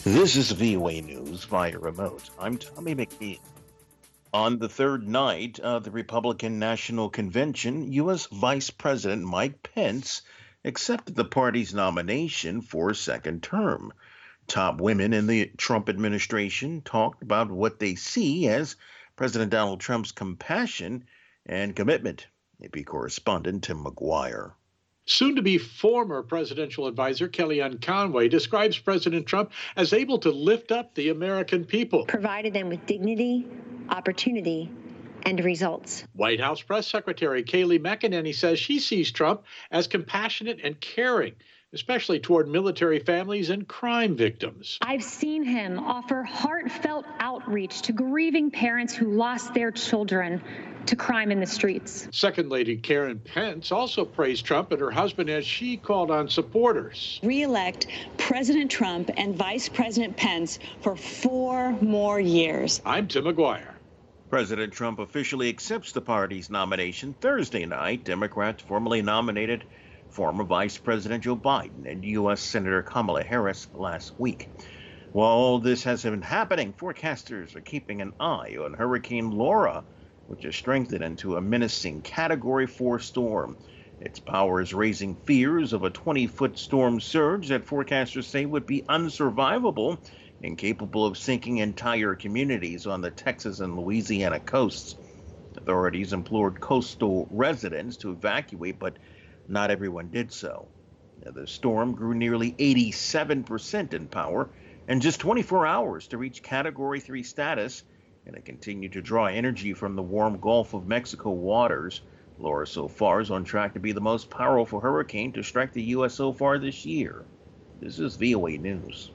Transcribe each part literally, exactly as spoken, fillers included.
This is V O A News via remote. I'm Tommy McNeil. On the third night of the Republican National Convention, U S. Vice President Mike Pence accepted the party's nomination for a second term. Top women in the Trump administration talked about what they see as President Donald Trump's compassion and commitment. A P correspondent Tim McGuire. Soon-to-be former presidential advisor Kellyanne Conway describes President Trump as able to lift up the American people. Provided them with dignity, opportunity, and results. White House Press Secretary Kayleigh McEnany says she sees Trump as compassionate and caring, especially toward military families and crime victims. I've seen him offer heartfelt outreach to grieving parents who lost their children to crime in the streets. Second Lady Karen Pence also praised Trump and her husband as she called on supporters. Re-elect President Trump and Vice President Pence for four more years. I'm Tim McGuire. President Trump officially accepts the party's nomination Thursday night. Democrats formally nominated former Vice President Joe Biden and U S. Senator Kamala Harris last week. While all this has been happening, forecasters are keeping an eye on Hurricane Laura, which has strengthened into a menacing Category four storm. Its power is raising fears of a twenty-foot storm surge that forecasters say would be unsurvivable and capable of sinking entire communities on the Texas and Louisiana coasts. Authorities implored coastal residents to evacuate, but not everyone did so. Now, the storm grew nearly eighty-seven percent in power in just twenty-four hours to reach Category three status, and it continued to draw energy from the warm Gulf of Mexico waters. Laura so far is on track to be the most powerful hurricane to strike the U S so far this year. This is V O A News.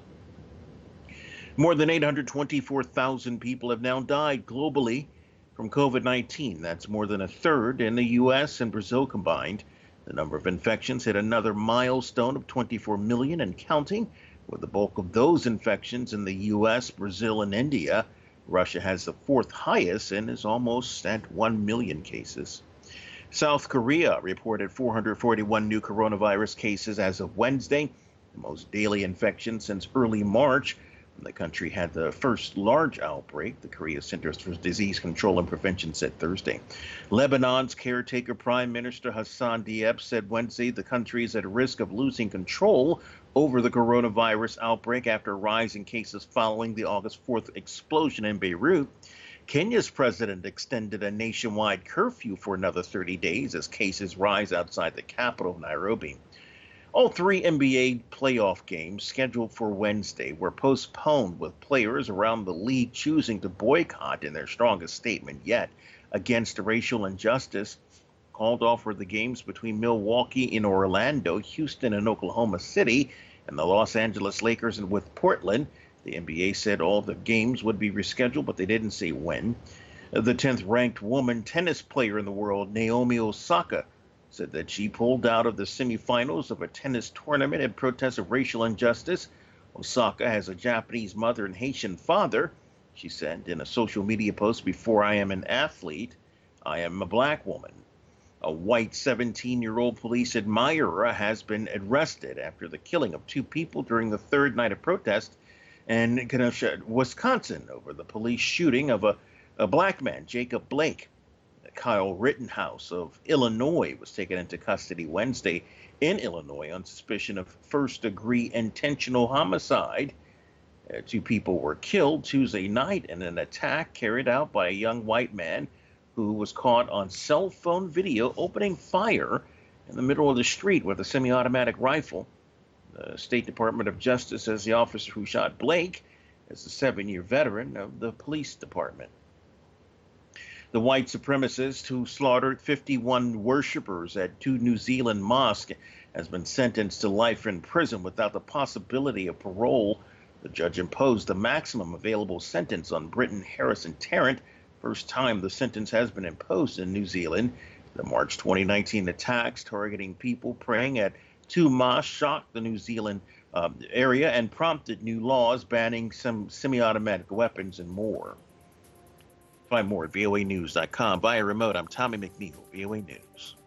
More than eight hundred twenty-four thousand people have now died globally from COVID nineteen. That's more than a third in the U S and Brazil combined. The number of infections hit another milestone of twenty-four million and counting, with the bulk of those infections in the U S, Brazil, and India. Russia has the fourth highest and is almost at one million cases. South Korea reported four hundred forty-one new coronavirus cases as of Wednesday, the most daily infections since early March. The country had the first large outbreak, the Korea Centers for Disease Control and Prevention said Thursday. Lebanon's caretaker Prime Minister Hassan Diab said Wednesday the country is at risk of losing control over the coronavirus outbreak after a rise in cases following the August fourth explosion in Beirut. Kenya's president extended a nationwide curfew for another thirty days as cases rise outside the capital, Nairobi. All three N B A playoff games scheduled for Wednesday were postponed, with players around the league choosing to boycott in their strongest statement yet against racial injustice. Called off were the games between Milwaukee and Orlando, Houston and Oklahoma City, and the Los Angeles Lakers and with Portland. The N B A said all the games would be rescheduled, but they didn't say when. The tenth-ranked woman tennis player in the world, Naomi Osaka, said that she pulled out of the semifinals of a tennis tournament in protest of racial injustice. Osaka has a Japanese mother and Haitian father. She said in a social media post, "Before I am an athlete, I am a black woman." A white seventeen-year-old police admirer has been arrested after the killing of two people during the third night of protest in Kenosha, Wisconsin, over the police shooting of a, a black man, Jacob Blake. Kyle Rittenhouse of Illinois was taken into custody Wednesday in Illinois on suspicion of first-degree intentional homicide. Uh, two people were killed Tuesday night in an attack carried out by a young white man who was caught on cell phone video opening fire in the middle of the street with a semi-automatic rifle. The State Department of Justice says the officer who shot Blake is a seven-year veteran of the police department. The white supremacist who slaughtered fifty-one worshippers at two New Zealand mosques has been sentenced to life in prison without the possibility of parole. The judge imposed the maximum available sentence on Britton Harrison Tarrant, first time the sentence has been imposed in New Zealand. The March twenty nineteen attacks targeting people praying at two mosques shocked the New Zealand uh, area and prompted new laws banning some semi-automatic weapons and more. Find more at V O A news dot com. Via remote, I'm Tommy McNeil, V O A News.